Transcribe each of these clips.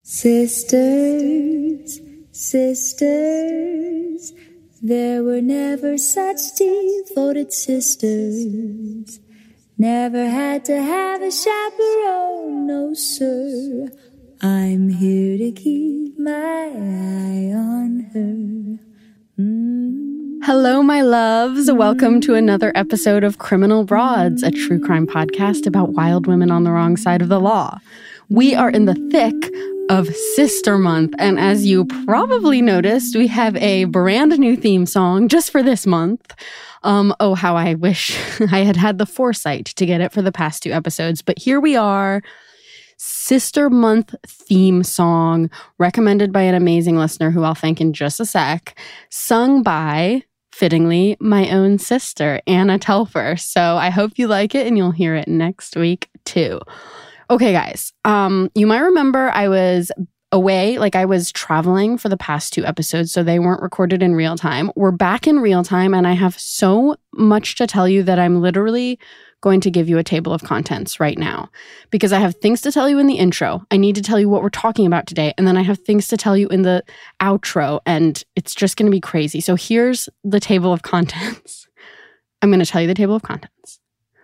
Sisters, sisters, there were never such devoted sisters. Never had to have a chaperone, no sir. I'm here to keep my eye on her. Hello, my loves. Welcome to another episode of Criminal Broads, a true crime podcast about wild women on the wrong side of the law. We are in the thick of Sister Month, and as you probably noticed, we have a brand new theme song just for this month. Oh, how I wish I had had the foresight to get it for the past two episodes, but here we are. Sister Month theme song, recommended by an amazing listener who I'll thank in just a sec, sung by, fittingly, my own sister, Anna Telfer. So I hope you like it and you'll hear it next week too. Okay, guys, you might remember I was away, I was traveling for the past two episodes, so they weren't recorded in real time. We're back in real time, and I have so much to tell you that I'm literally going to give you a table of contents right now, because I have things to tell you in the intro. I need to tell you what we're talking about today, and then I have things to tell you in the outro, and it's just going to be crazy. So here's the table of contents. I'm going to tell you the table of contents.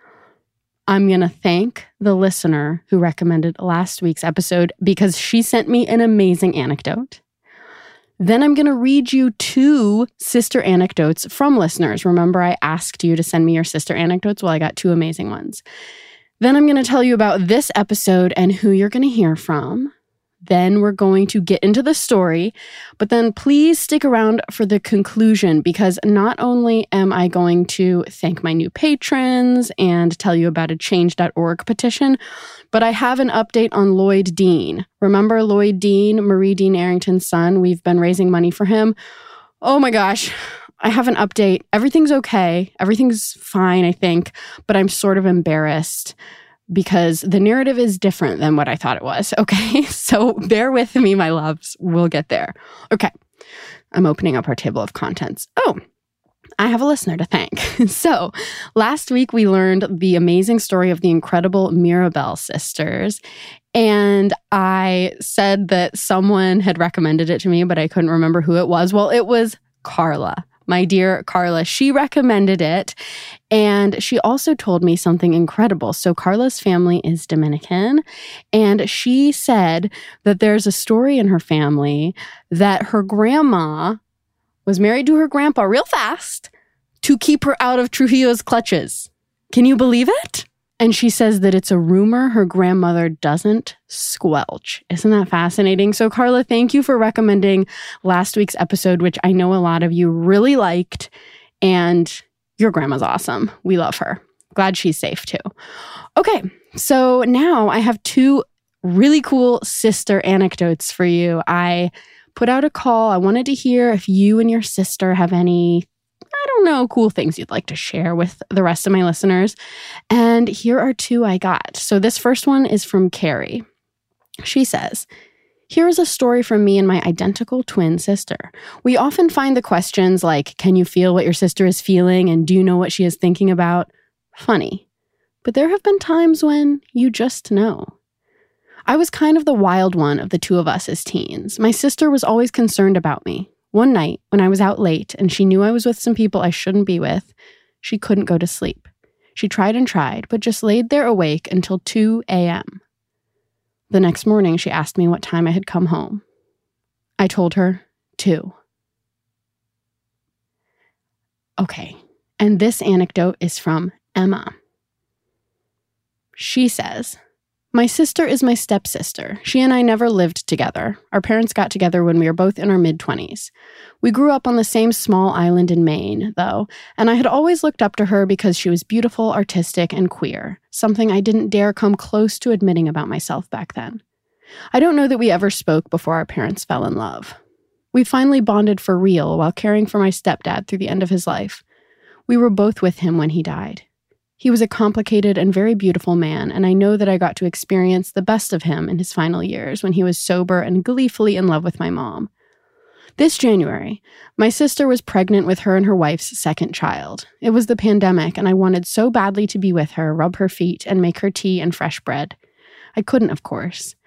I'm going to thank the listener who recommended last week's episode because she sent me an amazing anecdote. Then I'm going to read you two sister anecdotes from listeners. Remember, I asked you to send me your sister anecdotes? Well, I got two amazing ones. Then I'm going to tell you about this episode and who you're going to hear from. Then we're going to get into the story, but then please stick around for the conclusion, because not only am I going to thank my new patrons and tell you about a change.org petition, but I have an update on Lloyd Dean. Remember Lloyd Dean, Marie Dean Arrington's son? We've been raising money for him. Oh my gosh, I have an update. Everything's okay. Everything's fine, I think, but I'm sort of embarrassed because the narrative is different than what I thought it was. Okay, so bear with me, my loves. We'll get there. Okay, I'm opening up our table of contents. Oh, I have a listener to thank. So last week we learned the amazing story of the incredible Mirabel sisters. And I said that someone had recommended it to me, but I couldn't remember who it was. Well, it was Carla. My dear Carla, she recommended it, and she also told me something incredible. So Carla's family is Dominican, and she said that there's a story in her family that her grandma was married to her grandpa real fast to keep her out of Trujillo's clutches. Can you believe it? And she says that it's a rumor her grandmother doesn't squelch. Isn't that fascinating? So Carla, thank you for recommending last week's episode, which I know a lot of you really liked. And your grandma's awesome. We love her. Glad she's safe too. Okay, so now I have two really cool sister anecdotes for you. I put out a call. I wanted to hear if you and your sister have any cool things you'd like to share with the rest of my listeners. And here are two I got. So this first one is from Carrie. She says, "Here is a story from me and my identical twin sister. We often find the questions like, can you feel what your sister is feeling? And do you know what she is thinking about? Funny. But there have been times when you just know. I was kind of the wild one of the two of us as teens. My sister was always concerned about me. One night, when I was out late and she knew I was with some people I shouldn't be with, she couldn't go to sleep. She tried and tried, but just laid there awake until 2 a.m. The next morning, she asked me what time I had come home. I told her 2. Okay, and this anecdote is from Emma. She says, "My sister is my stepsister. She and I never lived together. Our parents got together when we were both in our mid-20s. We grew up on the same small island in Maine, though, and I had always looked up to her because she was beautiful, artistic, and queer, something I didn't dare come close to admitting about myself back then. I don't know that we ever spoke before our parents fell in love. We finally bonded for real while caring for my stepdad through the end of his life. We were both with him when he died. He was a complicated and very beautiful man, and I know that I got to experience the best of him in his final years when he was sober and gleefully in love with my mom. This January, my sister was pregnant with her and her wife's second child. It was the pandemic, and I wanted so badly to be with her, rub her feet, and make her tea and fresh bread. I couldn't, of course.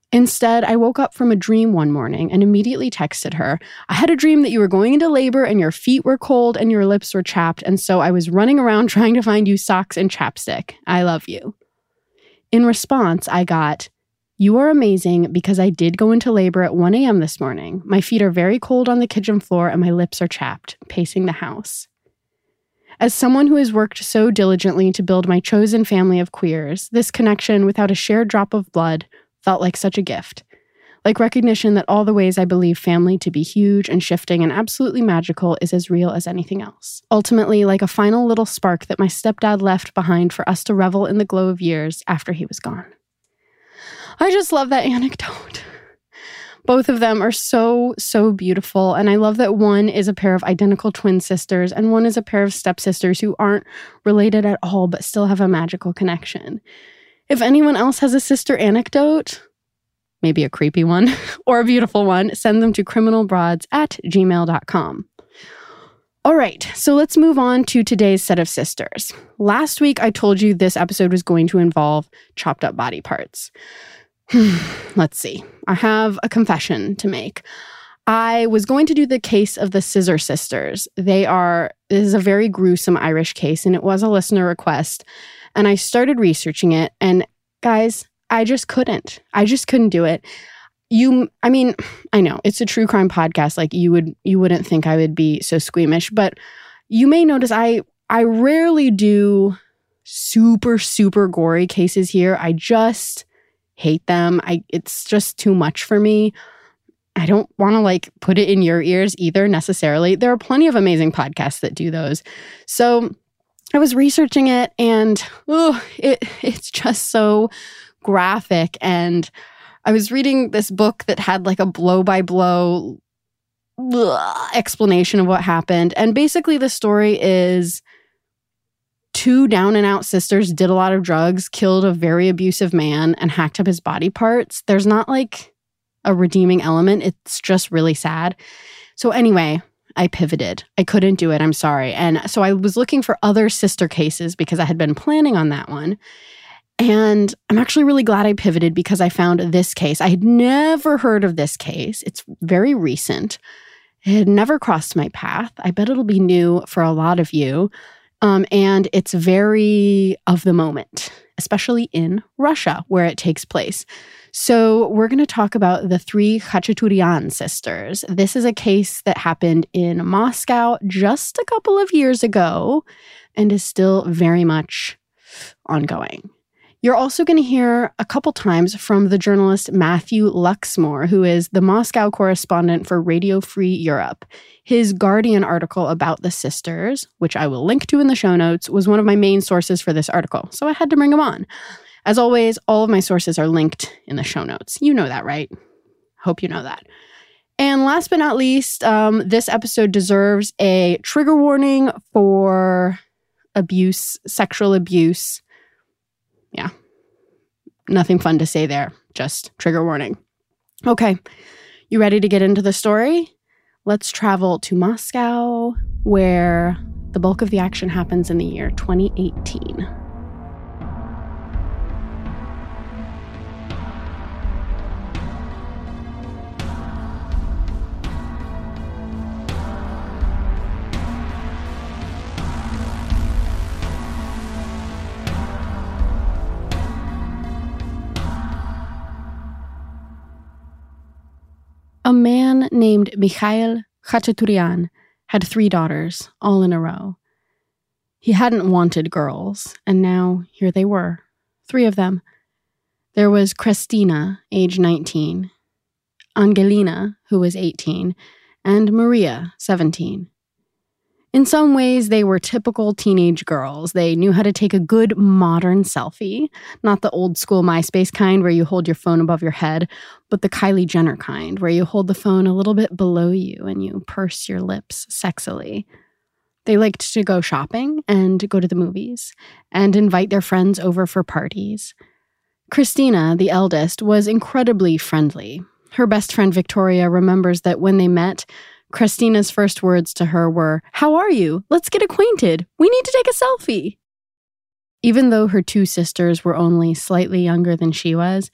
Instead, I woke up from a dream one morning and immediately texted her, I had a dream that you were going into labor and your feet were cold and your lips were chapped, and so I was running around trying to find you socks and chapstick. I love you. In response, I got, you are amazing because I did go into labor at 1 a.m. this morning. My feet are very cold on the kitchen floor and my lips are chapped, pacing the house. As someone who has worked so diligently to build my chosen family of queers, this connection without a shared drop of blood felt like such a gift. Like recognition that all the ways I believe family to be huge and shifting and absolutely magical is as real as anything else. Ultimately, like a final little spark that my stepdad left behind for us to revel in the glow of years after he was gone. I just love that anecdote. Both of them are so, so beautiful. And I love that one is a pair of identical twin sisters and one is a pair of stepsisters who aren't related at all but still have a magical connection. If anyone else has a sister anecdote, maybe a creepy one or a beautiful one, send them to criminalbroads@gmail.com. All right, so let's move on to today's set of sisters. Last week, I told you this episode was going to involve chopped up body parts. Let's see. I have a confession to make. I was going to do the case of the Scissor Sisters. This is a very gruesome Irish case, and it was a listener request. And I started researching it, and guys, I just couldn't do it. I know it's a true crime podcast. Like you wouldn't think I would be so squeamish, but you may notice I rarely do super, super gory cases here. I just hate them. It's just too much for me. I don't want to put it in your ears either necessarily. There are plenty of amazing podcasts that do those. So I was researching it and it's just so graphic. And I was reading this book that had a blow-by-blow explanation of what happened. And basically the story is 2 down-and-out sisters did a lot of drugs, killed a very abusive man, and hacked up his body parts. There's not a redeeming element. It's just really sad. So anyway, I pivoted. I couldn't do it. I'm sorry. And so I was looking for other sister cases because I had been planning on that one. And I'm actually really glad I pivoted because I found this case. I had never heard of this case. It's very recent. It had never crossed my path. I bet it'll be new for a lot of you. And it's very of the moment, especially in Russia, where it takes place. So we're going to talk about the 3 Khachaturian sisters. This is a case that happened in Moscow just a couple of years ago and is still very much ongoing. You're also going to hear a couple times from the journalist Matthew Luxmore, who is the Moscow correspondent for Radio Free Europe. His Guardian article about the sisters, which I will link to in the show notes, was one of my main sources for this article, so I had to bring him on. As always, all of my sources are linked in the show notes. You know that, right? Hope you know that. And last but not least, this episode deserves a trigger warning for abuse, sexual abuse. Yeah, nothing fun to say there, just trigger warning. Okay, you ready to get into the story? Let's travel to Moscow, where the bulk of the action happens in the year 2018. A man named Mikhail Khachaturian had 3 daughters, all in a row. He hadn't wanted girls, and now here they were, 3 of them. There was Kristina, age 19, Angelina, who was 18, and Maria, 17. In some ways, they were typical teenage girls. They knew how to take a good modern selfie, not the old school MySpace kind where you hold your phone above your head, but the Kylie Jenner kind where you hold the phone a little bit below you and you purse your lips sexily. They liked to go shopping and go to the movies and invite their friends over for parties. Kristina, the eldest, was incredibly friendly. Her best friend Victoria remembers that when they met, Kristina's first words to her were, "How are you? Let's get acquainted. We need to take a selfie." Even though her 2 sisters were only slightly younger than she was,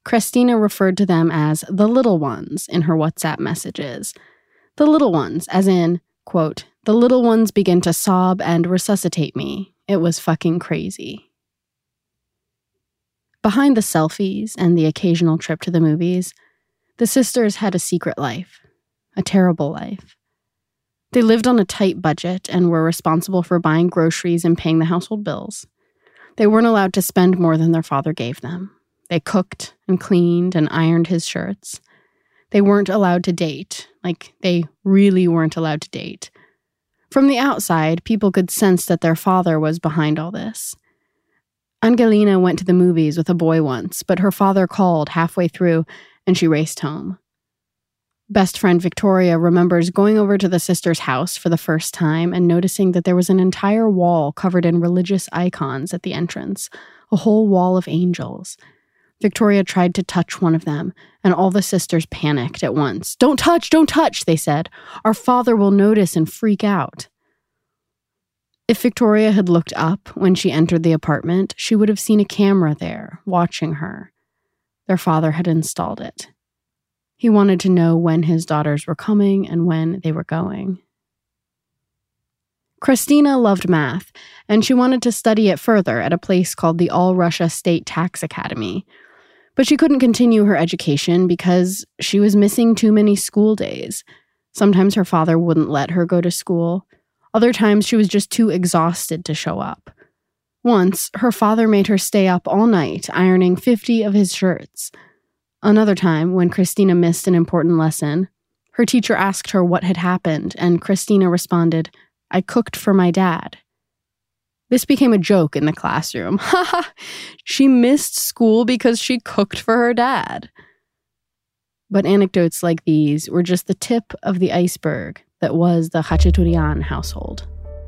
Christina referred to them as the little ones in her WhatsApp messages. The little ones, as in, quote, "The little ones begin to sob and resuscitate me. It was fucking crazy." Behind the selfies and the occasional trip to the movies, the sisters had a secret life, a terrible life. They lived on a tight budget and were responsible for buying groceries and paying the household bills. They weren't allowed to spend more than their father gave them. They cooked and cleaned and ironed his shirts. They weren't allowed to date. Like, they really weren't allowed to date. From the outside, people could sense that their father was behind all this. Angelina went to the movies with a boy once, but her father called halfway through and she raced home. Best friend Victoria remembers going over to the sisters' house for the first time and noticing that there was an entire wall covered in religious icons at the entrance, a whole wall of angels. Victoria tried to touch one of them, and all the sisters panicked at once. Don't touch, they said. Our father will notice and freak out. If Victoria had looked up when she entered the apartment, she would have seen a camera there, watching her. Their father had installed it. He wanted to know when his daughters were coming and when they were going. Christina loved math, and she wanted to study it further at a place called the All Russia State Tax Academy. But she couldn't continue her education because she was missing too many school days. Sometimes her father wouldn't let her go to school. Other times she was just too exhausted to show up. Once, her father made her stay up all night ironing 50 of his shirts. Another time, when Christina missed an important lesson, her teacher asked her what had happened, and Christina responded, "I cooked for my dad." This became a joke in the classroom. Haha, she missed school because she cooked for her dad. But anecdotes like these were just the tip of the iceberg that was the Khachaturian household.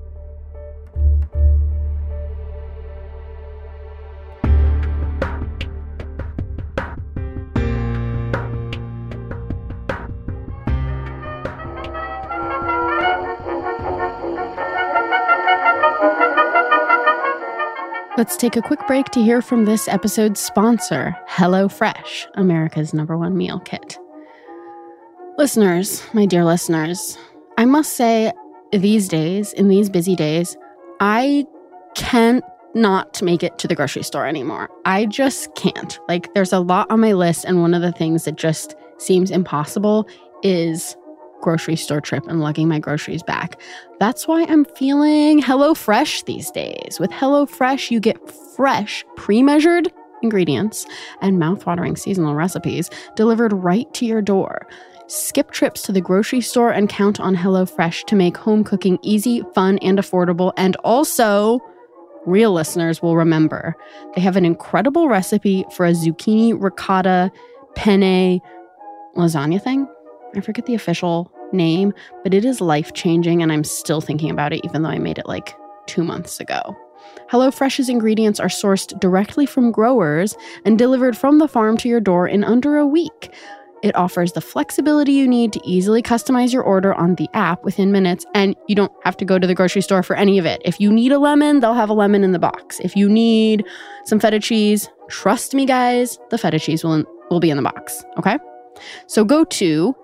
Let's take a quick break to hear from this episode's sponsor, HelloFresh, America's #1 meal kit. Listeners, my dear listeners, I must say, these days, in these busy days, I can't not make it to the grocery store anymore. I just can't. Like, there's a lot on my list, and one of the things that just seems impossible is grocery store trip and lugging my groceries back. That's why I'm feeling HelloFresh these days. With HelloFresh, you get fresh, pre-measured ingredients and mouth-watering seasonal recipes delivered right to your door. Skip trips to the grocery store and count on HelloFresh to make home cooking easy, fun, and affordable. And also, real listeners will remember, they have an incredible recipe for a zucchini ricotta penne lasagna thing. I forget the official name, but it is life-changing, and I'm still thinking about it, even though I made it like 2 months ago. HelloFresh's ingredients are sourced directly from growers and delivered from the farm to your door in under a week. It offers the flexibility you need to easily customize your order on the app within minutes, and you don't have to go to the grocery store for any of it. If you need a lemon, they'll have a lemon in the box. If you need some feta cheese, trust me, guys, the feta cheese will be in the box, okay? So go to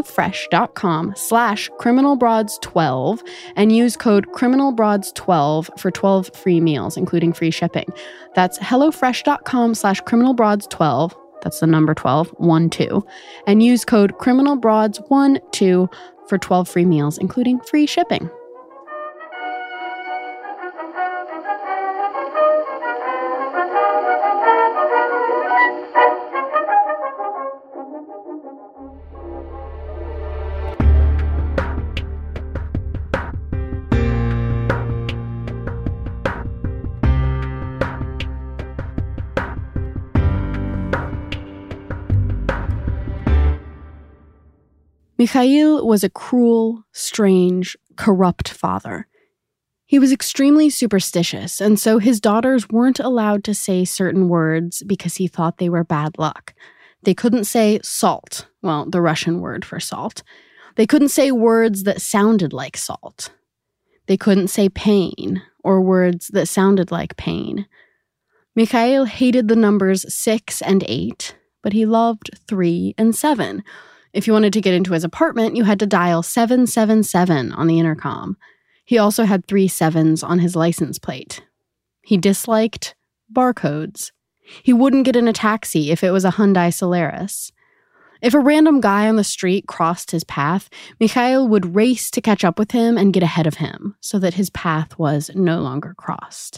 hellofresh.com/criminalbroads12 and use code criminalbroads12 for 12 free meals, including free shipping. That's hellofresh.com/criminalbroads12. That's the number 12, 1-2. And use code criminalbroads12 for 12 free meals, including free shipping. Mikhail was a cruel, strange, corrupt father. He was extremely superstitious, and so his daughters weren't allowed to say certain words because he thought they were bad luck. They couldn't say salt, well, the Russian word for salt. They couldn't say words that sounded like salt. They couldn't say pain, or words that sounded like pain. Mikhail hated the numbers 6 and 8, but he loved 3 and 7. If you wanted to get into his apartment, you had to dial 777 on the intercom. He also had 3 7s on his license plate. He disliked barcodes. He wouldn't get in a taxi if it was a Hyundai Solaris. If a random guy on the street crossed his path, Mikhail would race to catch up with him and get ahead of him so that his path was no longer crossed.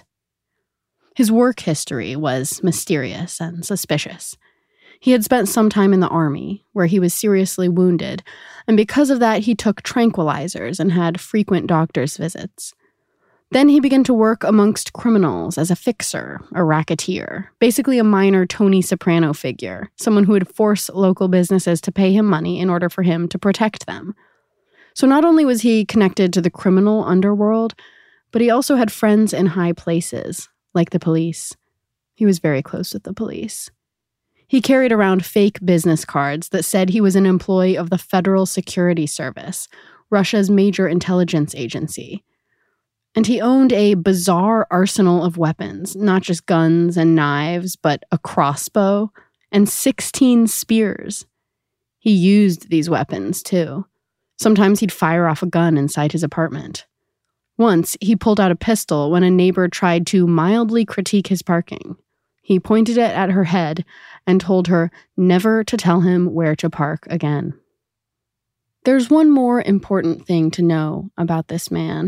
His work history was mysterious and suspicious. He had spent some time in the army, where he was seriously wounded, and because of that, he took tranquilizers and had frequent doctor's visits. Then he began to work amongst criminals as a fixer, a racketeer, basically a minor Tony Soprano figure, someone who would force local businesses to pay him money in order for him to protect them. So not only was he connected to the criminal underworld, but he also had friends in high places, like the police. He was very close with the police. He carried around fake business cards that said he was an employee of the Federal Security Service, Russia's major intelligence agency. And he owned a bizarre arsenal of weapons, not just guns and knives, but a crossbow and 16 spears. He used these weapons, too. Sometimes he'd fire off a gun inside his apartment. Once, he pulled out a pistol when a neighbor tried to mildly critique his parking. He pointed it at her head and told her never to tell him where to park again. There's one more important thing to know about this man.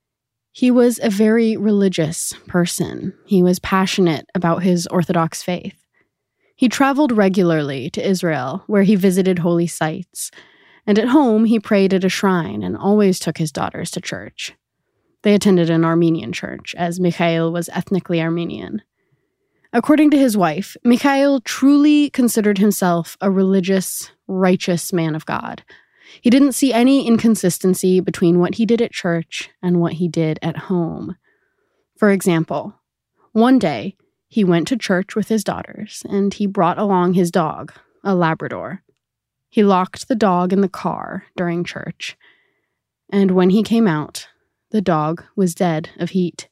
He was a very religious person. He was passionate about his Orthodox faith. He traveled regularly to Israel, where he visited holy sites, and at home he prayed at a shrine and always took his daughters to church. They attended an Armenian church, as Mikhail was ethnically Armenian. According to his wife, Mikhail truly considered himself a religious, righteous man of God. He didn't see any inconsistency between what he did at church and what he did at home. For example, one day, he went to church with his daughters, and he brought along his dog, a Labrador. He locked the dog in the car during church, and when he came out, the dog was dead of heat.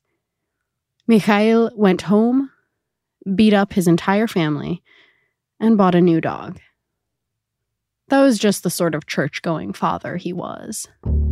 Mikhail went home, beat up his entire family, and bought a new dog. That was just the sort of church-going father he was.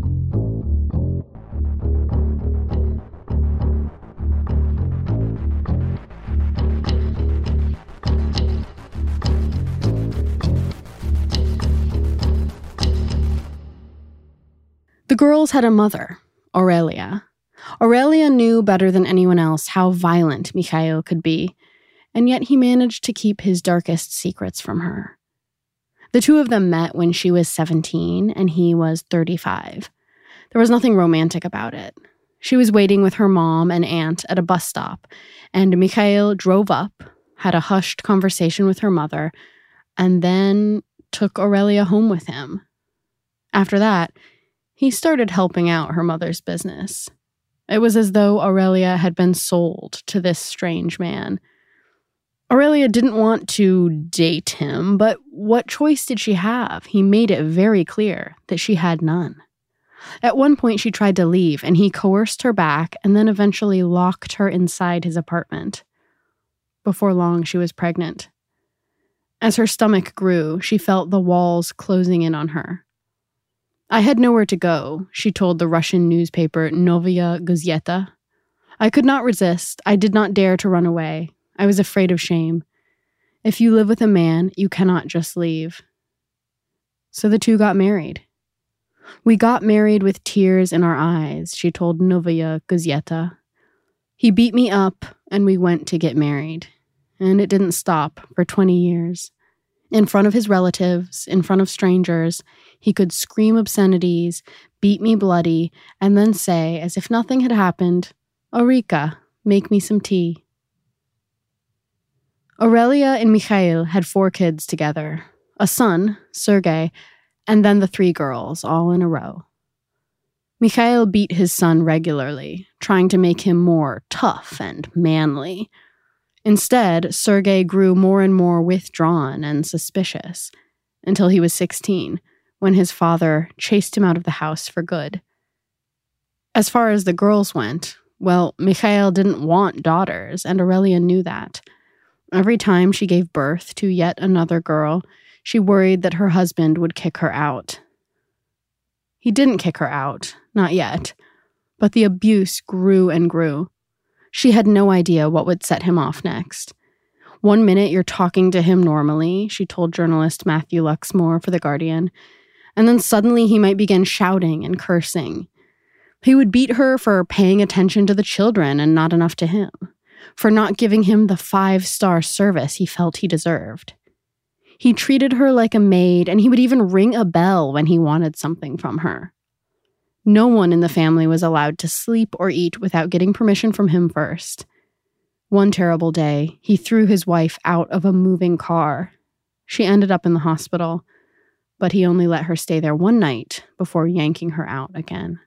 The girls had a mother, Aurelia. Aurelia knew better than anyone else how violent Mikhail could be, and yet he managed to keep his darkest secrets from her. The two of them met when she was 17 and he was 35. There was nothing romantic about it. She was waiting with her mom and aunt at a bus stop, and Mikhail drove up, had a hushed conversation with her mother, and then took Aurelia home with him. After that, he started helping out her mother's business. It was as though Aurelia had been sold to this strange man. Aurelia didn't want to date him, but what choice did she have? He made it very clear that she had none. At one point, she tried to leave, and he coerced her back and then eventually locked her inside his apartment. Before long, she was pregnant. As her stomach grew, she felt the walls closing in on her. I had nowhere to go, she told the Russian newspaper Novaya Gazeta. I could not resist. I did not dare to run away. I was afraid of shame. If you live with a man, you cannot just leave. So the two got married. We got married with tears in our eyes, she told Novaya Gazeta. He beat me up, and we went to get married. And it didn't stop for 20 years. In front of his relatives, in front of strangers, he could scream obscenities, beat me bloody, and then say, as if nothing had happened, "Aurika, make me some tea." Aurelia and Mikhail had 4 kids together, a son, Sergei, and then the 3 girls, all in a row. Mikhail beat his son regularly, trying to make him more tough and manly. Instead, Sergei grew more and more withdrawn and suspicious, until he was 16, when his father chased him out of the house for good. As far as the girls went, well, Mikhail didn't want daughters, and Aurelia knew that. Every time she gave birth to yet another girl, she worried that her husband would kick her out. He didn't kick her out, not yet, but the abuse grew and grew. She had no idea what would set him off next. One minute you're talking to him normally, she told journalist Matthew Luxmore for The Guardian, and then suddenly he might begin shouting and cursing. He would beat her for paying attention to the children and not enough to him, for not giving him the 5-star service he felt he deserved. He treated her like a maid, and he would even ring a bell when he wanted something from her. No one in the family was allowed to sleep or eat without getting permission from him first. One terrible day, he threw his wife out of a moving car. She ended up in the hospital, but he only let her stay there one night before yanking her out again.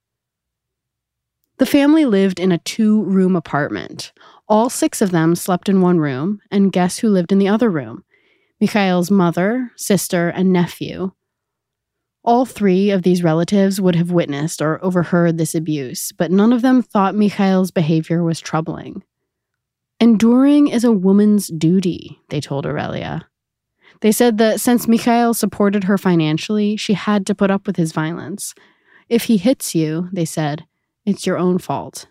The family lived in a 2-room apartment. All 6 of them slept in one room, and guess who lived in the other room? Mikhail's mother, sister, and nephew. All 3 of these relatives would have witnessed or overheard this abuse, but none of them thought Mikhail's behavior was troubling. Enduring is a woman's duty, they told Aurelia. They said that since Mikhail supported her financially, she had to put up with his violence. If he hits you, they said, it's your own fault.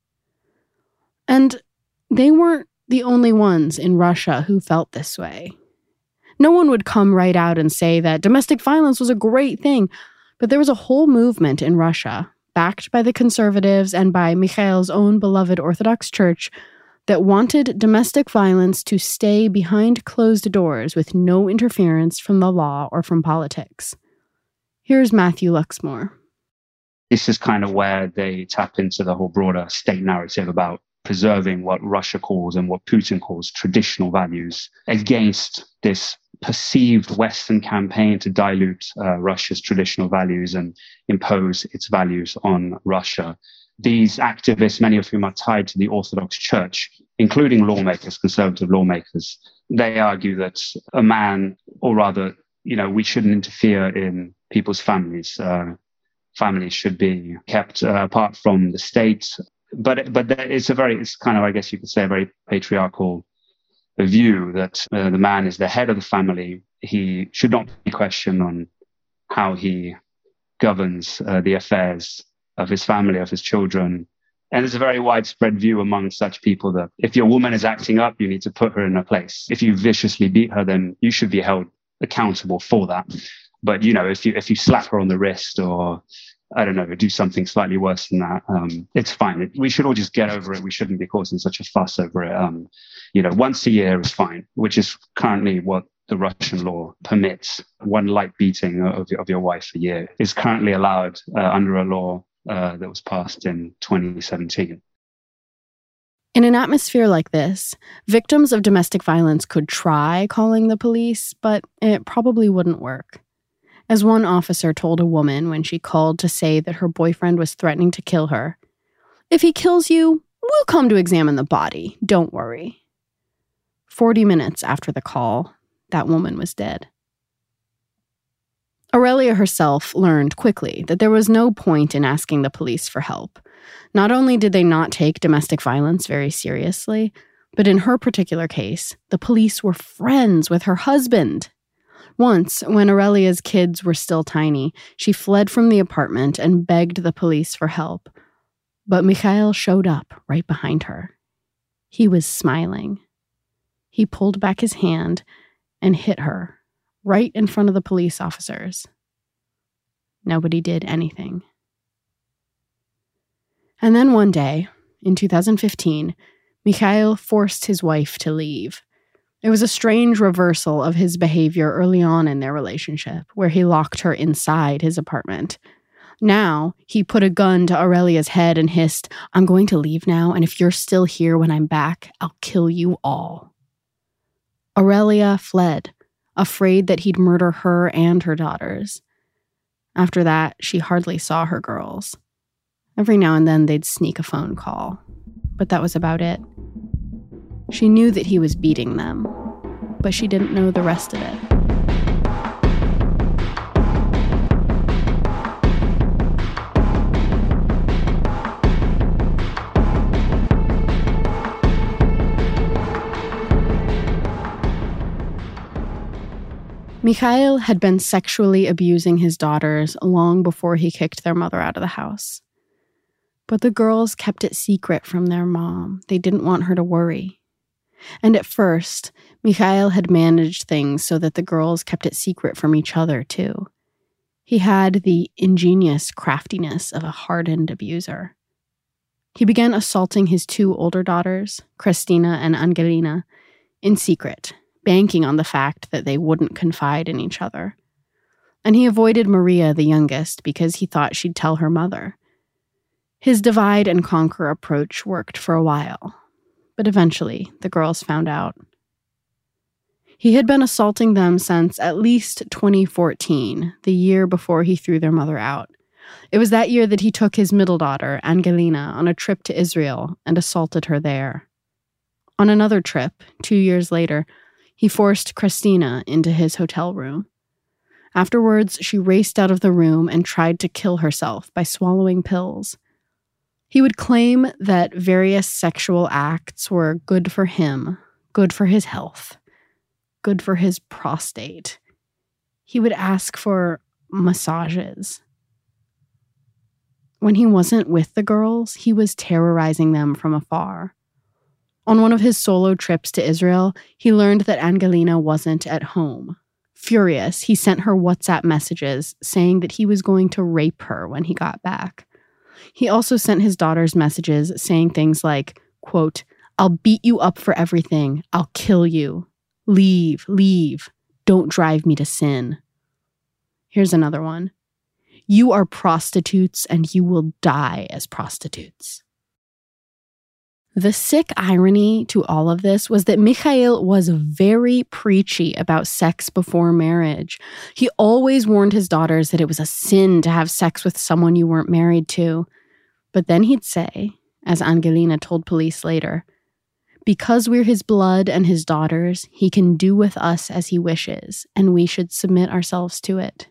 And they weren't the only ones in Russia who felt this way. No one would come right out and say that domestic violence was a great thing, but there was a whole movement in Russia, backed by the conservatives and by Mikhail's own beloved Orthodox Church, that wanted domestic violence to stay behind closed doors with no interference from the law or from politics. Here's Matthew Luxmore. This is kind of where they tap into the whole broader state narrative about preserving what Russia calls and what Putin calls traditional values against this perceived Western campaign to dilute Russia's traditional values and impose its values on Russia. These activists, many of whom are tied to the Orthodox Church, including lawmakers, conservative lawmakers, they argue that a man, or rather, we shouldn't interfere in people's families. Families should be kept apart from the state. But it's kind of, I guess you could say, a very patriarchal view that the man is the head of the family. He should not be questioned on how he governs the affairs of his family, of his children. And there's a very widespread view among such people that if your woman is acting up, you need to put her in her place. If you viciously beat her, then you should be held accountable for that. But, if you slap her on the wrist or, I don't know, do something slightly worse than that, it's fine. We should all just get over it. We shouldn't be causing such a fuss over it. Once a year is fine, which is currently what the Russian law permits. One light beating of your wife a year is currently allowed under a law that was passed in 2017. In an atmosphere like this, victims of domestic violence could try calling the police, but it probably wouldn't work. As one officer told a woman when she called to say that her boyfriend was threatening to kill her, "If he kills you, we'll come to examine the body. Don't worry." 40 minutes after the call, that woman was dead. Aurelia herself learned quickly that there was no point in asking the police for help. Not only did they not take domestic violence very seriously, but in her particular case, the police were friends with her husband. Once, when Aurelia's kids were still tiny, she fled from the apartment and begged the police for help. But Mikhail showed up right behind her. He was smiling. He pulled back his hand and hit her right in front of the police officers. Nobody did anything. And then one day, in 2015, Mikhail forced his wife to leave. It was a strange reversal of his behavior early on in their relationship, where he locked her inside his apartment. Now, he put a gun to Aurelia's head and hissed, "I'm going to leave now, and if you're still here when I'm back, I'll kill you all." Aurelia fled, afraid that he'd murder her and her daughters. After that, she hardly saw her girls. Every now and then, they'd sneak a phone call, but that was about it. She knew that he was beating them, but she didn't know the rest of it. Mikhail had been sexually abusing his daughters long before he kicked their mother out of the house. But the girls kept it secret from their mom. They didn't want her to worry. And at first, Mikhail had managed things so that the girls kept it secret from each other, too. He had the ingenious craftiness of a hardened abuser. He began assaulting his 2 older daughters, Kristina and Angelina, in secret, banking on the fact that they wouldn't confide in each other. And he avoided Maria, the youngest, because he thought she'd tell her mother. His divide and conquer approach worked for a while, but eventually the girls found out. He had been assaulting them since at least 2014, the year before he threw their mother out. It was that year that he took his middle daughter, Angelina, on a trip to Israel and assaulted her there. On another trip, 2 years later, he forced Kristina into his hotel room. Afterwards, she raced out of the room and tried to kill herself by swallowing pills. He would claim that various sexual acts were good for him, good for his health, good for his prostate. He would ask for massages. When he wasn't with the girls, he was terrorizing them from afar. On one of his solo trips to Israel, he learned that Angelina wasn't at home. Furious, he sent her WhatsApp messages saying that he was going to rape her when he got back. He also sent his daughters messages saying things like, quote, "I'll beat you up for everything. I'll kill you. Leave, leave. Don't drive me to sin." Here's another one. "You are prostitutes and you will die as prostitutes." The sick irony to all of this was that Mikhail was very preachy about sex before marriage. He always warned his daughters that it was a sin to have sex with someone you weren't married to. But then he'd say, as Angelina told police later, "Because we're his blood and his daughters, he can do with us as he wishes, and we should submit ourselves to it."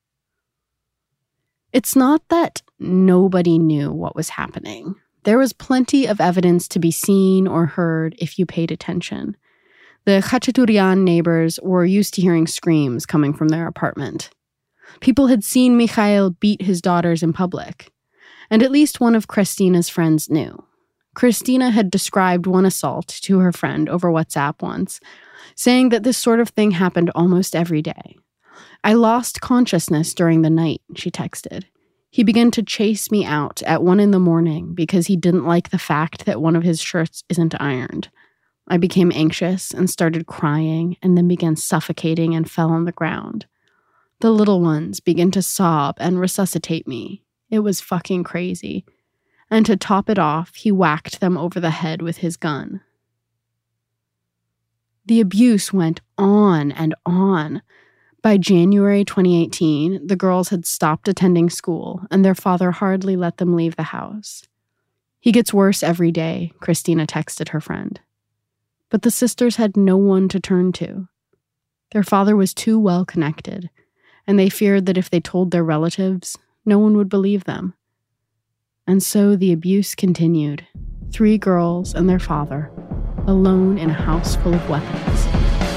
It's not that nobody knew what was happening. There was plenty of evidence to be seen or heard if you paid attention. The Khachaturian neighbors were used to hearing screams coming from their apartment. People had seen Mikhail beat his daughters in public, and at least one of Kristina's friends knew. Kristina had described one assault to her friend over WhatsApp once, saying that this sort of thing happened almost every day. "I lost consciousness during the night," she texted. "He began to chase me out at 1 a.m. because he didn't like the fact that one of his shirts isn't ironed. I became anxious and started crying and then began suffocating and fell on the ground. The little ones began to sob and resuscitate me. It was fucking crazy. And to top it off, he whacked them over the head with his gun." The abuse went on and on. By January 2018, the girls had stopped attending school, and their father hardly let them leave the house. "He gets worse every day," Kristina texted her friend. But the sisters had no one to turn to. Their father was too well connected, and they feared that if they told their relatives, no one would believe them. And so the abuse continued. 3 girls and their father, alone in a house full of weapons.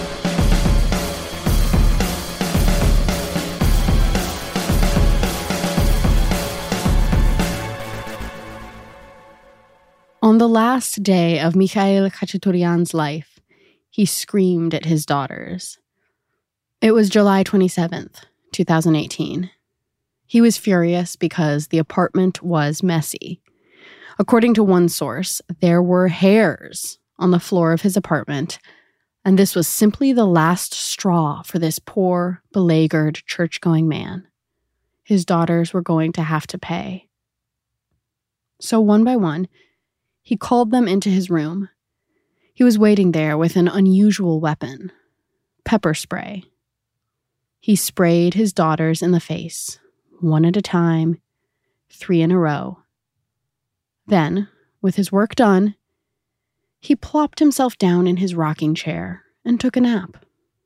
On the last day of Mikhail Khachaturian's life, he screamed at his daughters. It was July 27th, 2018. He was furious because the apartment was messy. According to one source, there were hairs on the floor of his apartment, and this was simply the last straw for this poor, beleaguered, church-going man. His daughters were going to have to pay. So one by one, he called them into his room. He was waiting there with an unusual weapon, pepper spray. He sprayed his daughters in the face, 1 at a time, 3 in a row. Then, with his work done, he plopped himself down in his rocking chair and took a nap.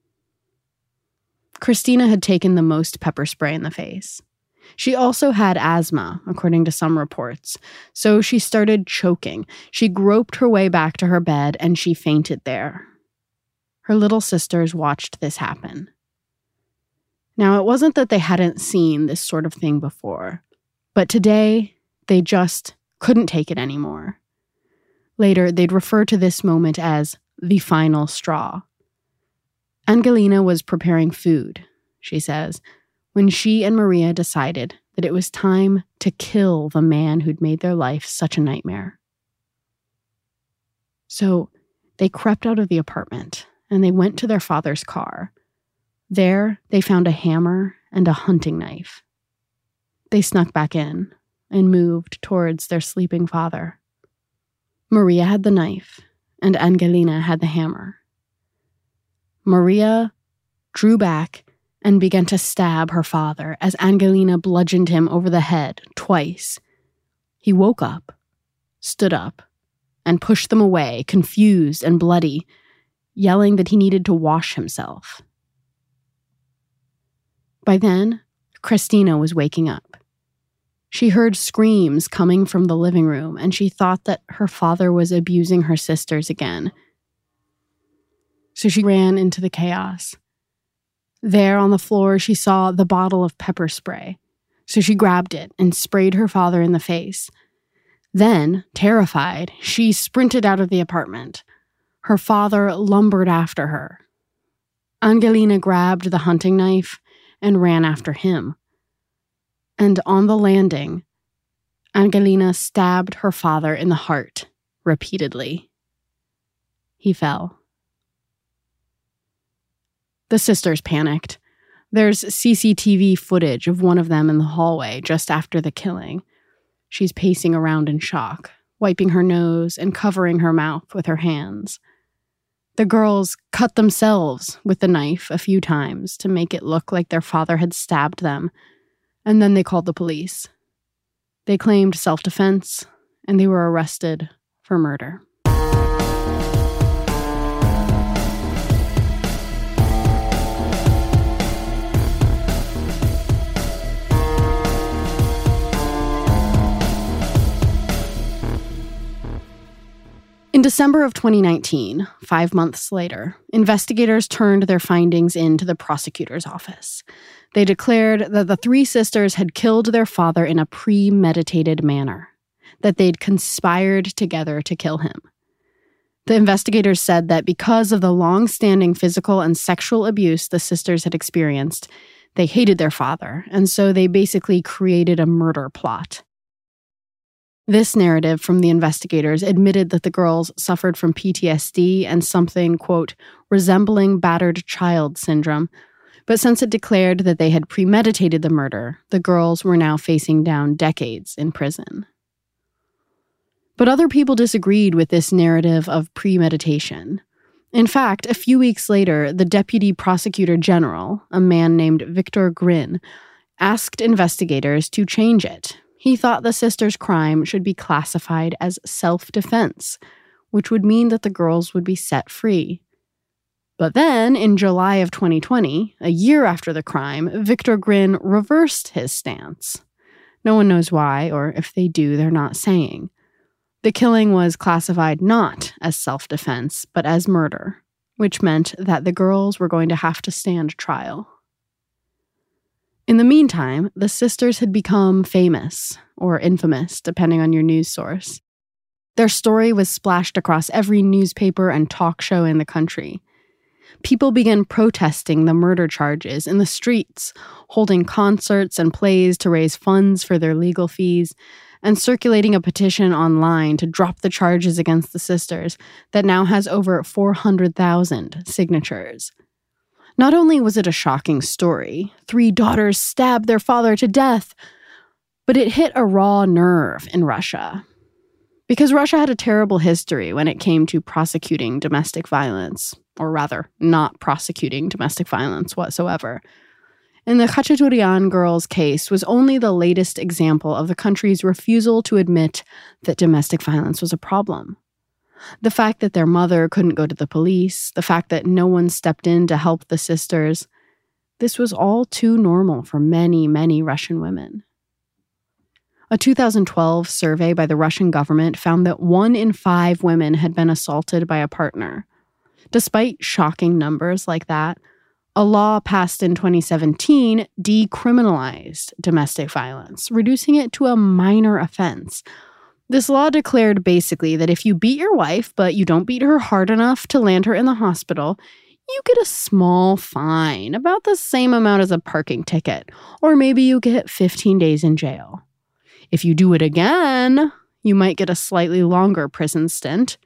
Kristina had taken the most pepper spray in the face. She also had asthma, according to some reports, so she started choking. She groped her way back to her bed and she fainted there. Her little sisters watched this happen. Now, it wasn't that they hadn't seen this sort of thing before, but today they just couldn't take it anymore. Later, they'd refer to this moment as the final straw. Angelina was preparing food, she says, when she and Maria decided that it was time to kill the man who'd made their life such a nightmare. So they crept out of the apartment and they went to their father's car. There, they found a hammer and a hunting knife. They snuck back in and moved towards their sleeping father. Maria had the knife and Angelina had the hammer. Maria drew back and began to stab her father as Angelina bludgeoned him over the head twice. He woke up, stood up, and pushed them away, confused and bloody, yelling that he needed to wash himself. By then, Christina was waking up. She heard screams coming from the living room, and she thought that her father was abusing her sisters again. So she ran into the chaos. There on the floor, she saw the bottle of pepper spray. So she grabbed it and sprayed her father in the face. Then, terrified, she sprinted out of the apartment. Her father lumbered after her. Angelina grabbed the hunting knife and ran after him. And on the landing, Angelina stabbed her father in the heart repeatedly. He fell. The sisters panicked. There's CCTV footage of one of them in the hallway just after the killing. She's pacing around in shock, wiping her nose and covering her mouth with her hands. The girls cut themselves with the knife a few times to make it look like their father had stabbed them, and then they called the police. They claimed self-defense, and they were arrested for murder. In December of 2019, 5 months later, investigators turned their findings into the prosecutor's office. They declared that the three sisters had killed their father in a premeditated manner, that they'd conspired together to kill him. The investigators said that because of the long-standing physical and sexual abuse the sisters had experienced, they hated their father, and so they basically created a murder plot. This narrative from the investigators admitted that the girls suffered from PTSD and something, quote, resembling battered child syndrome. But since it declared that they had premeditated the murder, the girls were now facing down decades in prison. But other people disagreed with this narrative of premeditation. In fact, a few weeks later, the Deputy Prosecutor General, a man named Victor Grin, asked investigators to change it. He thought the sisters' crime should be classified as self-defense, which would mean that the girls would be set free. But then, in July of 2020, a year after the crime, Victor Grin reversed his stance. No one knows why, or if they do, they're not saying. The killing was classified not as self-defense, but as murder, which meant that the girls were going to have to stand trial. In the meantime, the sisters had become famous, or infamous, depending on your news source. Their story was splashed across every newspaper and talk show in the country. People began protesting the murder charges in the streets, holding concerts and plays to raise funds for their legal fees, and circulating a petition online to drop the charges against the sisters that now has over 400,000 signatures. Not only was it a shocking story, 3 daughters stabbed their father to death, but it hit a raw nerve in Russia. Because Russia had a terrible history when it came to prosecuting domestic violence, or rather, not prosecuting domestic violence whatsoever. And the Khachaturian girls' case was only the latest example of the country's refusal to admit that domestic violence was a problem. The fact that their mother couldn't go to the police, the fact that no one stepped in to help the sisters, this was all too normal for many, many Russian women. A 2012 survey by the Russian government found that 1 in 5 women had been assaulted by a partner. Despite shocking numbers like that, A law passed in 2017 decriminalized domestic violence, reducing it to a minor offense. This law declared basically that if you beat your wife, but you don't beat her hard enough to land her in the hospital, you get a small fine, about the same amount as a parking ticket, or maybe you get 15 days in jail. If you do it again, you might get a slightly longer prison stint.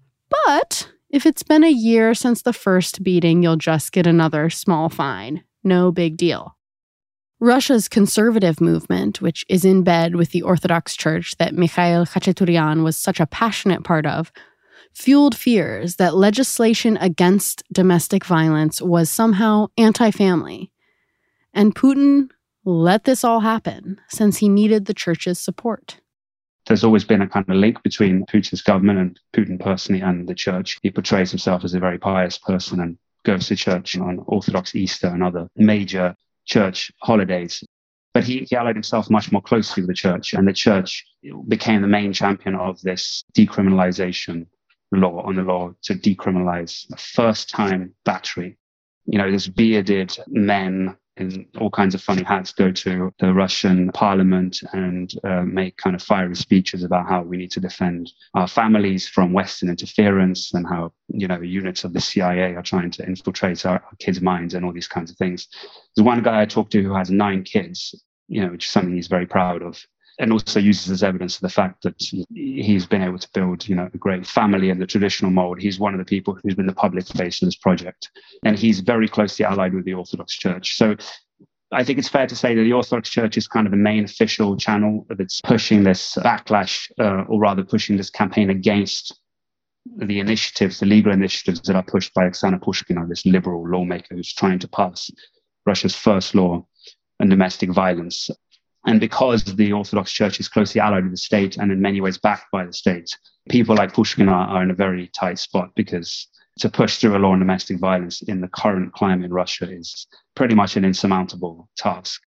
But if it's been a year since the first beating, you'll just get another small fine. No big deal. Russia's conservative movement, which is in bed with the Orthodox Church that Mikhail Khachaturian was such a passionate part of, fueled fears that legislation against domestic violence was somehow anti-family. And Putin let this all happen since he needed the church's support. There's always been a kind of link between Putin's government and Putin personally and the church. He portrays himself as a very pious person and goes to church on Orthodox Easter and other major church holidays. But he allied himself much more closely with the church, and the church became the main champion of this decriminalization law, on the law to decriminalize first-time battery. This bearded men in all kinds of funny hats go to the Russian parliament and make kind of fiery speeches about how we need to defend our families from Western interference and how, units of the CIA are trying to infiltrate our kids' minds and all these kinds of things. There's one guy I talked to who has 9 kids, which is something he's very proud of, and also uses as evidence of the fact that he's been able to build, a great family in the traditional mold. He's one of the people who's been the public face of this project. And he's very closely allied with the Orthodox Church. So I think it's fair to say that the Orthodox Church is kind of the main official channel that's pushing this backlash, or rather pushing this campaign against the initiatives, the legal initiatives that are pushed by Oksana Pushkina, this liberal lawmaker who's trying to pass Russia's first law on domestic violence. And because the Orthodox Church is closely allied with the state and in many ways backed by the state, people like Pushkin are in a very tight spot, because to push through a law on domestic violence in the current climate in Russia is pretty much an insurmountable task.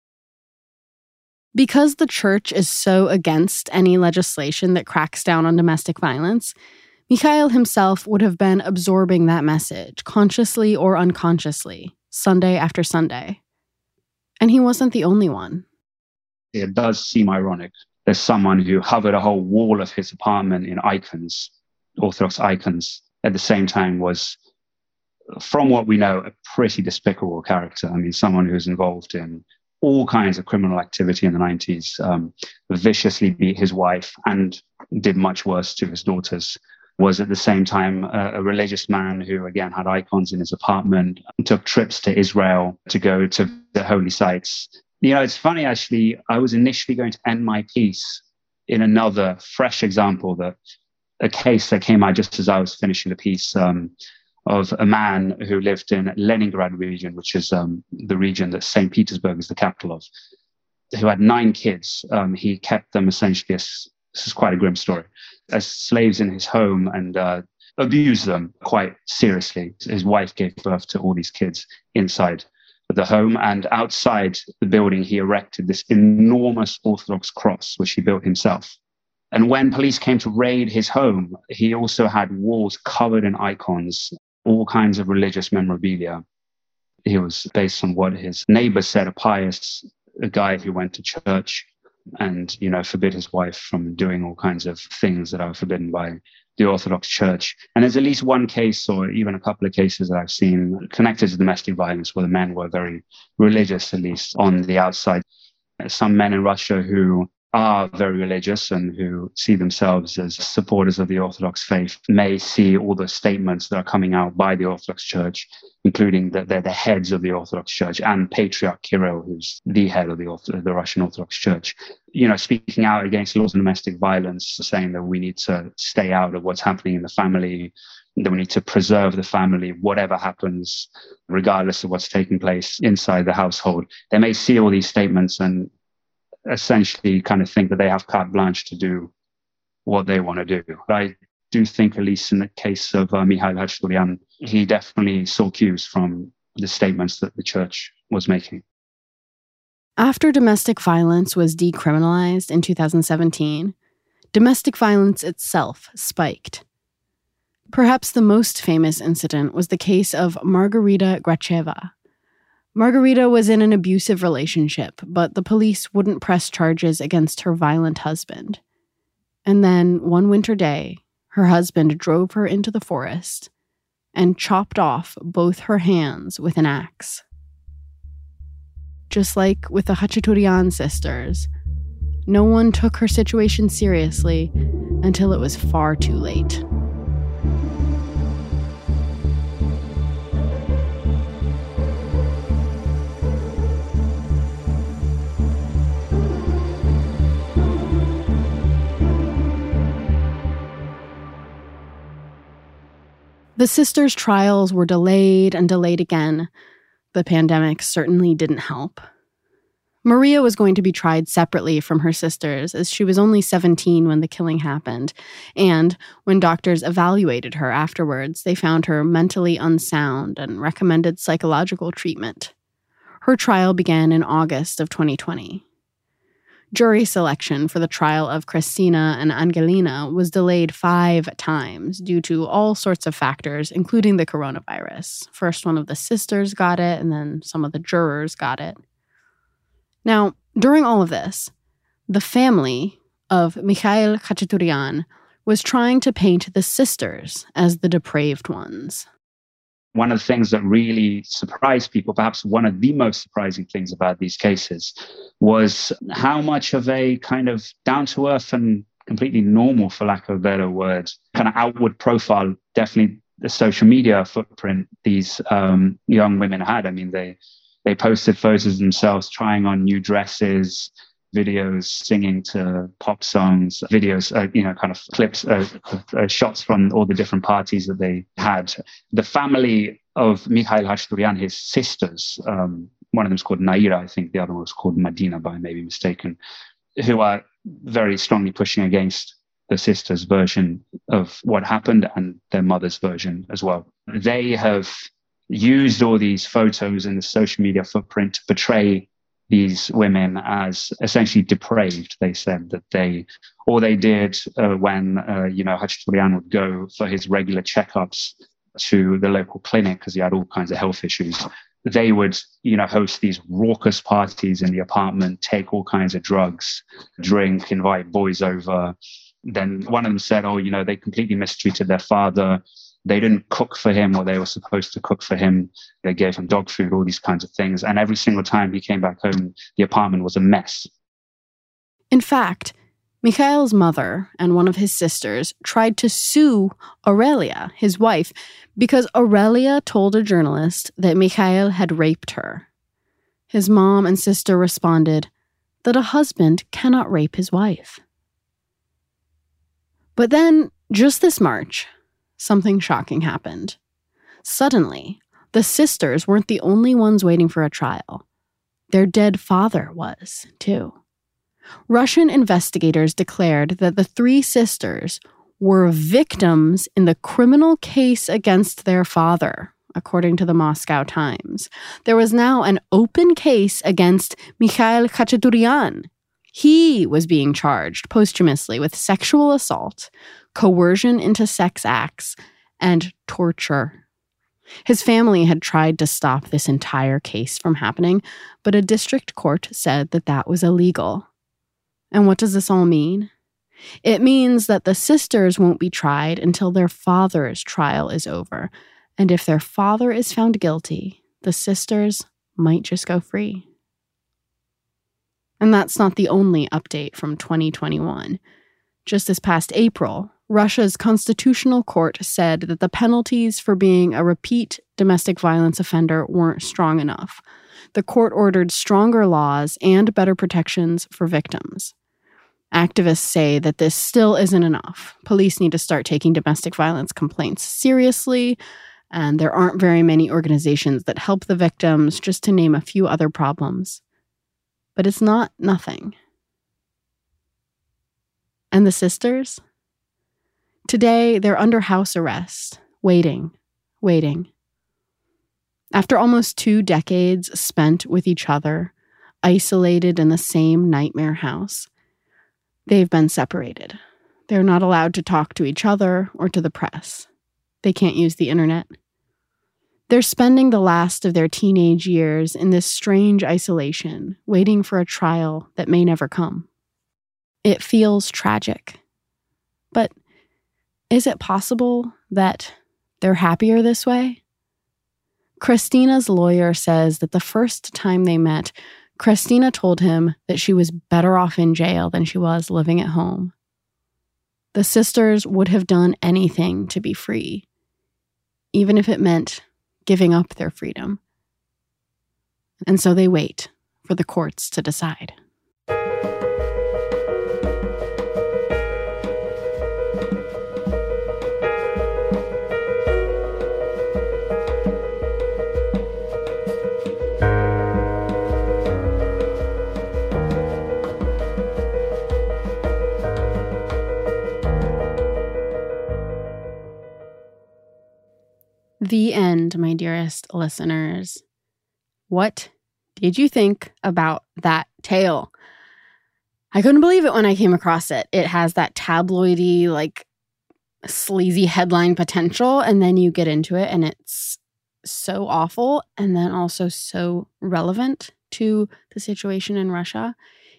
Because the church is so against any legislation that cracks down on domestic violence, Mikhail himself would have been absorbing that message, consciously or unconsciously, Sunday after Sunday. And he wasn't the only one. It does seem ironic. There's someone who covered a whole wall of his apartment in icons, Orthodox icons, at the same time was, from what we know, a pretty despicable character. I mean, someone who's involved in all kinds of criminal activity in the 90s, viciously beat his wife and did much worse to his daughters, was at the same time a religious man who, again, had icons in his apartment, took trips to Israel to go to the holy sites. It's funny, actually, I was initially going to end my piece in another fresh example, that a case that came out just as I was finishing the piece, of a man who lived in Leningrad region, which is the region that St. Petersburg is the capital of, who had 9 kids. He kept them essentially, this is quite a grim story, as slaves in his home, and abused them quite seriously. His wife gave birth to all these kids inside the home, and outside the building he erected this enormous Orthodox cross, which he built himself. And when police came to raid his home, he also had walls covered in icons, all kinds of religious memorabilia. He was, based on what his neighbors said, a guy who went to church and, forbid his wife from doing all kinds of things that are forbidden by the Orthodox Church. And there's at least one case, or even a couple of cases that I've seen connected to domestic violence, where the men were very religious, at least on the outside. Some men in Russia who are very religious and who see themselves as supporters of the Orthodox faith may see all the statements that are coming out by the Orthodox Church, including the heads of the Orthodox Church and Patriarch Kirill, who's the head of the Russian Orthodox Church, speaking out against laws of domestic violence, saying that we need to stay out of what's happening in the family, that we need to preserve the family, whatever happens, regardless of what's taking place inside the household. They may see all these statements and essentially kind of think that they have carte blanche to do what they want to do. But I do think, at least in the case of Mikhail Khachaturian, he definitely saw cues from the statements that the church was making. After domestic violence was decriminalized in 2017, domestic violence itself spiked. Perhaps the most famous incident was the case of Margarita Gracheva. Margarita was in an abusive relationship, but the police wouldn't press charges against her violent husband. And then, one winter day, her husband drove her into the forest and chopped off both her hands with an axe. Just like with the Khachaturian sisters, no one took her situation seriously until it was far too late. The sisters' trials were delayed and delayed again. The pandemic certainly didn't help. Maria was going to be tried separately from her sisters, as she was only 17 when the killing happened, and when doctors evaluated her afterwards, they found her mentally unsound and recommended psychological treatment. Her trial began in August of 2020. Jury selection for the trial of Cristina and Angelina was delayed 5 times due to all sorts of factors, including the coronavirus. First, one of the sisters got it, and then some of the jurors got it. Now, during all of this, the family of Mikhail Khachaturian was trying to paint the sisters as the depraved ones. One of the things that really surprised people, perhaps one of the most surprising things about these cases, was how much of a kind of down-to-earth and completely normal, for lack of a better word, kind of outward profile, definitely the social media footprint these young women had. I mean, they posted photos of themselves trying on new dresses, videos singing to pop songs, videos, kind of clips, shots from all the different parties that they had. The family of Mikhail Khachaturian, his sisters, one of them is called Naira, I think the other one was called Madina, but I may be mistaken, who are very strongly pushing against the sisters' version of what happened and their mother's version as well. They have used all these photos in the social media footprint to portray these women as essentially depraved. They said that they did when Khachaturian would go for his regular checkups to the local clinic because he had all kinds of health issues. They would, host these raucous parties in the apartment, take all kinds of drugs, drink, invite boys over. Then one of them said, they completely mistreated their father. They didn't cook for him or they were supposed to cook for him. They gave him dog food, all these kinds of things. And every single time he came back home, the apartment was a mess. In fact, Mikhail's mother and one of his sisters tried to sue Aurelia, his wife, because Aurelia told a journalist that Mikhail had raped her. His mom and sister responded that a husband cannot rape his wife. But then, just this March, something shocking happened. Suddenly, the sisters weren't the only ones waiting for a trial. Their dead father was, too. Russian investigators declared that the 3 sisters were victims in the criminal case against their father, according to the Moscow Times. There was now an open case against Mikhail Khachaturian. He was being charged posthumously with sexual assault, coercion into sex acts, and torture. His family had tried to stop this entire case from happening, but a district court said that that was illegal. And what does this all mean? It means that the sisters won't be tried until their father's trial is over. And if their father is found guilty, the sisters might just go free. And that's not the only update from 2021. Just this past April, Russia's Constitutional Court said that the penalties for being a repeat domestic violence offender weren't strong enough. The court ordered stronger laws and better protections for victims. Activists say that this still isn't enough. Police need to start taking domestic violence complaints seriously, and there aren't very many organizations that help the victims, just to name a few other problems. But it's not nothing. And the sisters? Today, they're under house arrest, waiting. After almost 2 decades spent with each other, isolated in the same nightmare house, they've been separated. They're not allowed to talk to each other or to the press. They can't use the internet. They're spending the last of their teenage years in this strange isolation, waiting for a trial that may never come. It feels tragic. But is it possible that they're happier this way? Christina's lawyer says that the first time they met, Christina told him that she was better off in jail than she was living at home. The sisters would have done anything to be free, even if it meant giving up their freedom. And so they wait for the courts to decide. The end, my dearest listeners. What did you think about that tale? I couldn't believe it when I came across it. It has that tabloidy, sleazy headline potential, and then you get into it and it's so awful and then also so relevant to the situation in Russia.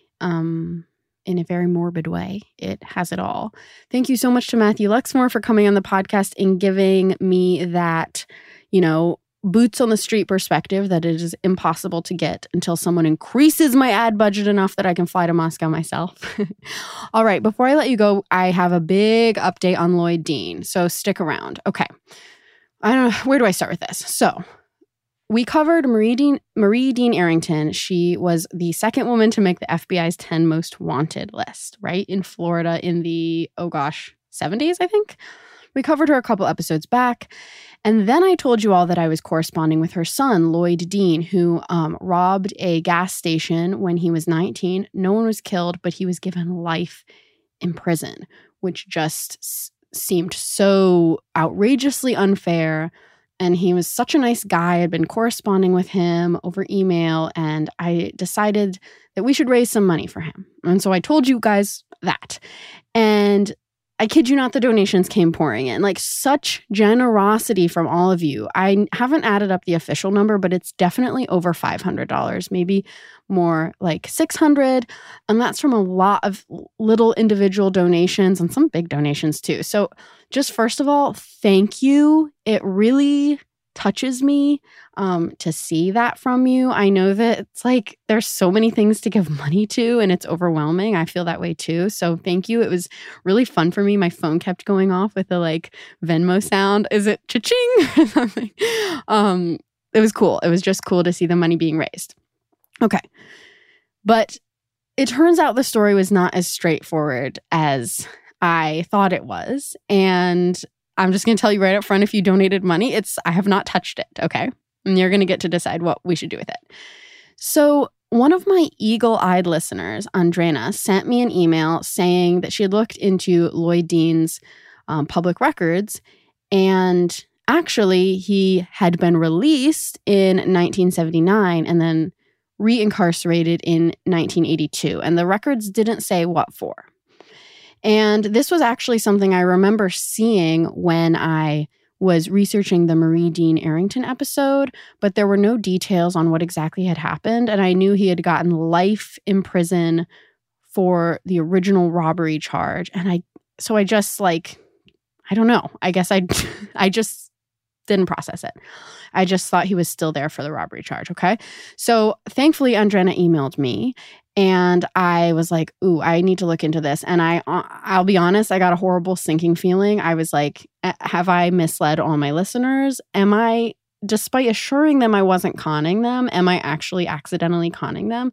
In a very morbid way. It has it all. Thank you so much to Matthew Luxmore for coming on the podcast and giving me that, boots on the street perspective that it is impossible to get until someone increases my ad budget enough that I can fly to Moscow myself. All right, before I let you go, I have a big update on Lloyd Dean, so stick around. Okay. I don't know, where do I start with this? So, we covered Marie Dean Arrington. She was the second woman to make the FBI's 10 most wanted list, right? In Florida in the, 70s, I think. We covered her a couple episodes back. And then I told you all that I was corresponding with her son, Lloyd Dean, who robbed a gas station when he was 19. No one was killed, but he was given life in prison, which just seemed so outrageously unfair. And he was such a nice guy. I'd been corresponding with him over email, and I decided that we should raise some money for him. And so I told you guys that. And I kid you not, the donations came pouring in. Such generosity from all of you. I haven't added up the official number, but it's definitely over $500, maybe more like $600. And that's from a lot of little individual donations and some big donations too. So just first of all, thank you. It really touches me to see that from you. I know that it's there's so many things to give money to and it's overwhelming. I feel that way too. So thank you. It was really fun for me. My phone kept going off with the Venmo sound. Is it cha-ching or something? It was cool. It was just cool to see the money being raised. Okay. But it turns out the story was not as straightforward as I thought it was. And I'm just going to tell you right up front, if you donated money, I have not touched it, okay? And you're going to get to decide what we should do with it. So one of my eagle-eyed listeners, Andrena, sent me an email saying that she had looked into Lloyd Dean's public records, and actually he had been released in 1979 and then reincarcerated in 1982. And the records didn't say what for. And this was actually something I remember seeing when I was researching the Marie Dean Arrington episode, but there were no details on what exactly had happened. And I knew he had gotten life in prison for the original robbery charge. And I just I don't know. I guess I just didn't process it. I just thought he was still there for the robbery charge. Okay. So thankfully, Andrena emailed me. And I was like, ooh, I need to look into this. And I'll be honest, I got a horrible sinking feeling. I was like, have I misled all my listeners? Despite assuring them I wasn't conning them, am I actually accidentally conning them?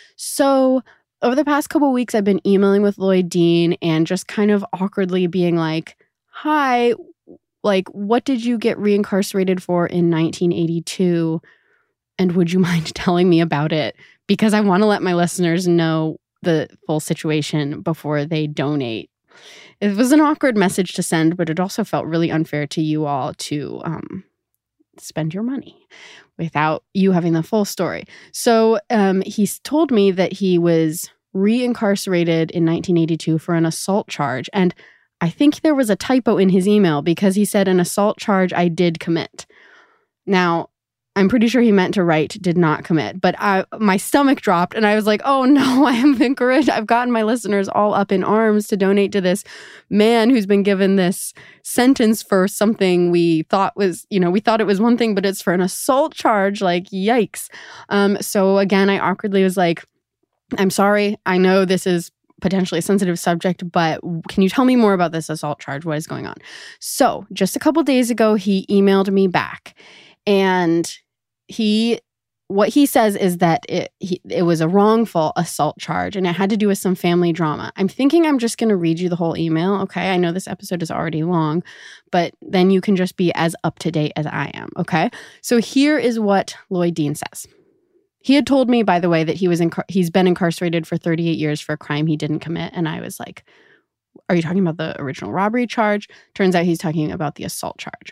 So over the past couple of weeks, I've been emailing with Lloyd Dean and just kind of awkwardly being like, hi, what did you get reincarcerated for in 1982? And would you mind telling me about it? Because I want to let my listeners know the full situation before they donate. It was an awkward message to send, but it also felt really unfair to you all to spend your money without you having the full story. So he's told me that he was reincarcerated in 1982 for an assault charge. And I think there was a typo in his email because he said an assault charge I did commit. Now, I'm pretty sure he meant to write did not commit, but my stomach dropped and I was like, oh no, I am encouraged. I've gotten my listeners all up in arms to donate to this man who's been given this sentence for something we thought was, we thought it was one thing, but it's for an assault charge. Like, yikes. So again, I awkwardly was like, I'm sorry. I know this is potentially a sensitive subject, but can you tell me more about this assault charge? What is going on? So just a couple days ago, he emailed me back. And what he says is that it was a wrongful assault charge and it had to do with some family drama. I'm thinking I'm just going to read you the whole email. Okay, I know this episode is already long, but then you can just be as up to date as I am. Okay, so here is what Lloyd Dean says. He had told me, by the way, that he's been incarcerated for 38 years for a crime he didn't commit. And I was like, are you talking about the original robbery charge? Turns out he's talking about the assault charge.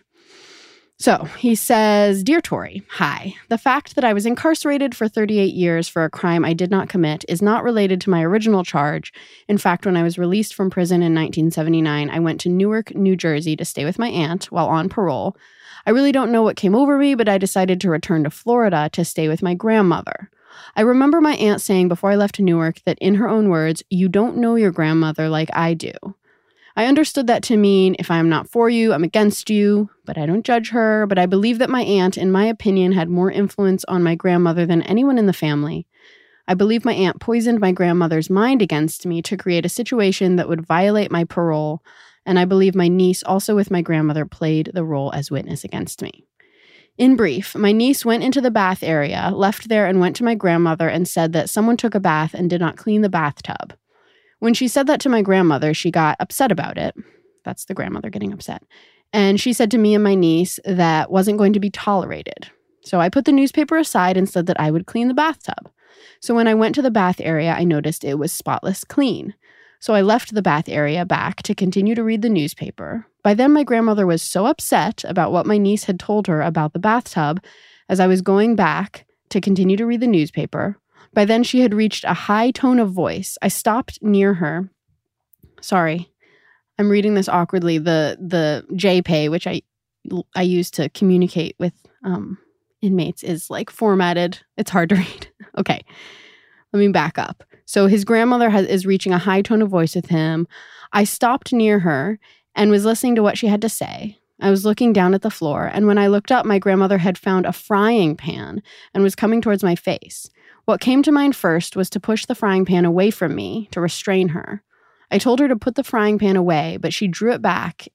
So he says, Dear Tori, hi. The fact that I was incarcerated for 38 years for a crime I did not commit is not related to my original charge. In fact, when I was released from prison in 1979, I went to Newark, New Jersey to stay with my aunt while on parole. I really don't know what came over me, but I decided to return to Florida to stay with my grandmother. I remember my aunt saying before I left Newark that, in her own words, you don't know your grandmother like I do. I understood that to mean if I am not for you, I'm against you, but I don't judge her. But I believe that my aunt, in my opinion, had more influence on my grandmother than anyone in the family. I believe my aunt poisoned my grandmother's mind against me to create a situation that would violate my parole, and I believe my niece, also with my grandmother, played the role as witness against me. In brief, my niece went into the bath area, left there, and went to my grandmother and said that someone took a bath and did not clean the bathtub. When she said that to my grandmother, she got upset about it. That's the grandmother getting upset. And she said to me and my niece that wasn't going to be tolerated. So I put the newspaper aside and said that I would clean the bathtub. So when I went to the bath area, I noticed it was spotless clean. So I left the bath area back to continue to read the newspaper. By then, my grandmother was so upset about what my niece had told her about the bathtub, as I was going back to continue to read the newspaper. By then, she had reached a high tone of voice. I stopped near her. Sorry, I'm reading this awkwardly. The JPay, which I use to communicate with inmates, is like formatted. It's hard to read. Okay, let me back up. So his grandmother is reaching a high tone of voice with him. I stopped near her and was listening to what she had to say. I was looking down at the floor, and when I looked up, my grandmother had found a frying pan and was coming towards my face. What came to mind first was to push the frying pan away from me to restrain her. I told her to put the frying pan away, but she drew it back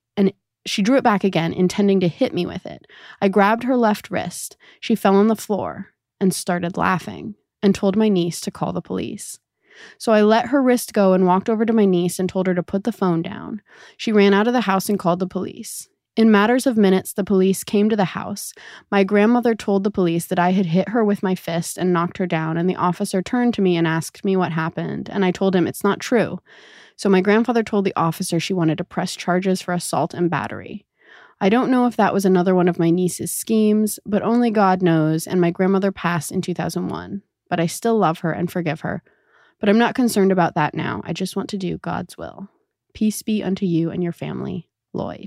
again, intending to hit me with it. I grabbed her left wrist. She fell on the floor and started laughing and told my niece to call the police. So I let her wrist go and walked over to my niece and told her to put the phone down. She ran out of the house and called the police. In matters of minutes, the police came to the house. My grandmother told the police that I had hit her with my fist and knocked her down, and the officer turned to me and asked me what happened, and I told him it's not true. So my grandfather told the officer she wanted to press charges for assault and battery. I don't know if that was another one of my niece's schemes, but only God knows, and my grandmother passed in 2001. But I still love her and forgive her. But I'm not concerned about that now. I just want to do God's will. Peace be unto you and your family, Lloyd.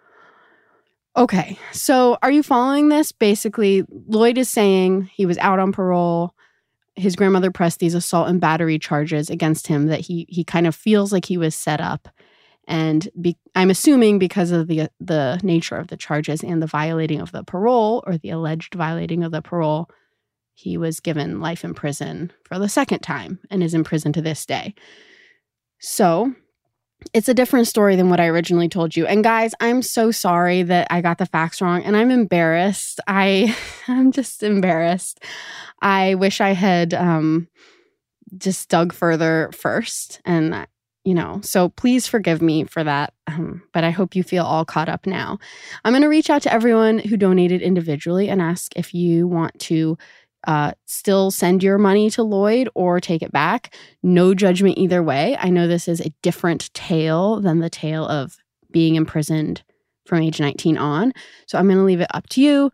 Okay, so are you following this? Basically, Lloyd is saying he was out on parole. His grandmother pressed these assault and battery charges against him that he kind of feels like he was set up. And I'm assuming because of the nature of the charges and the violating of the parole, or the alleged violating of the parole, he was given life in prison for the second time and is in prison to this day. So it's a different story than what I originally told you. And guys, I'm so sorry that I got the facts wrong, and I'm embarrassed. I'm just embarrassed. I wish I had just dug further first, and so please forgive me for that. But I hope you feel all caught up now. I'm going to reach out to everyone who donated individually and ask if you want to still send your money to Lloyd or take it back. No judgment either way. I know this is a different tale than the tale of being imprisoned from age 19 on. So I'm going to leave it up to you.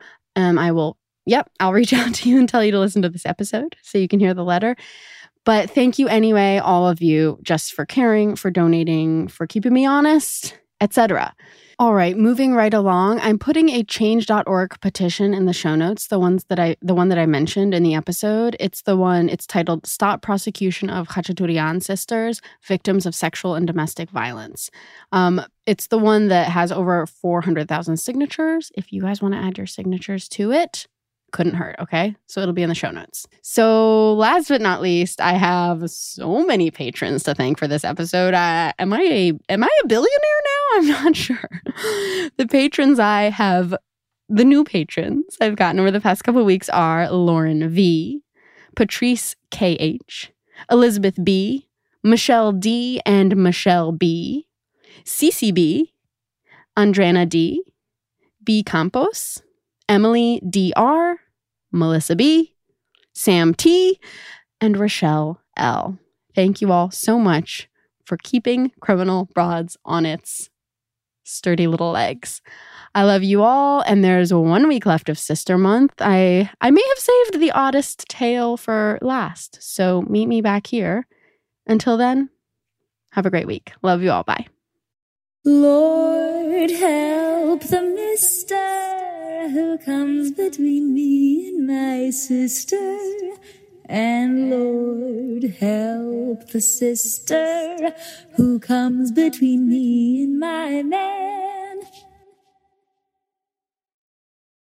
I'll reach out to you and tell you to listen to this episode so you can hear the letter. But thank you anyway, all of you, just for caring, for donating, for keeping me honest, etc. All right, moving right along, I'm putting a change.org petition in the show notes, the one that I mentioned in the episode. It's titled Stop Prosecution of Khachaturian Sisters, Victims of Sexual and Domestic Violence. It's the one that has over 400,000 signatures. If you guys want to add your signatures to it, couldn't hurt, okay? So it'll be in the show notes. So last but not least, I have so many patrons to thank for this episode. Am I a billionaire now? I'm not sure. The new patrons I've gotten over the past couple of weeks are Lauren V, Patrice KH, Elizabeth B, Michelle D and Michelle B, CCB, Andrana D, B Campos, Emily DR, Melissa B, Sam T, and Rochelle L. Thank you all so much for keeping Criminal Broads on its sturdy little legs. I love you all, and there's 1 week left of Sister Month. I may have saved the oddest tale for last, so meet me back here. Until then, have a great week. Love you all. Bye. Lord, help the mister who comes between me and my sister. And Lord, help the sister who comes between me and my man.